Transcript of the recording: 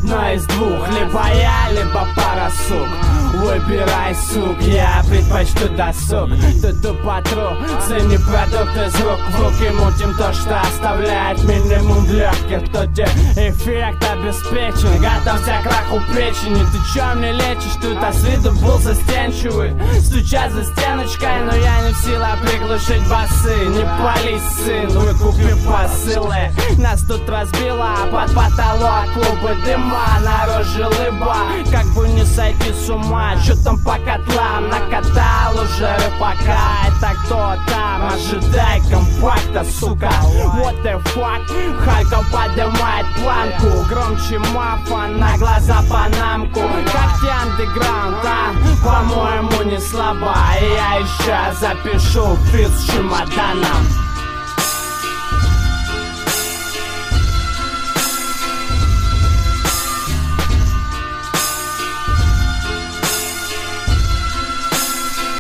одно из двух: либо я, либо пара сук. Выбирай, сук, я предпочту досуг. Ту-ту патру, цени продукт из рук в руки, мутим то, что оставляет минимум в легких. Тот эффект обеспечен, готовься к раку печени. Ты чё мне лечишь? Тут с виду был застенчивый, стучать за стеночкой, но я не в силах приглушить басы. Не пались, сын, выкупи посылы. Нас тут разбило под потолок, клубы дыма, наружу лыба. Как бы не сойти с ума, чё там по котлам? Накатал уже рыбака. Это кто там? Ожидай компакта, сука. What the fuck? Харьков поднимает планку, громче мафа, на глаза панамку. Как тебе андеграунд, а? По-моему, не слабо. И я еще запишу фит с чемоданом.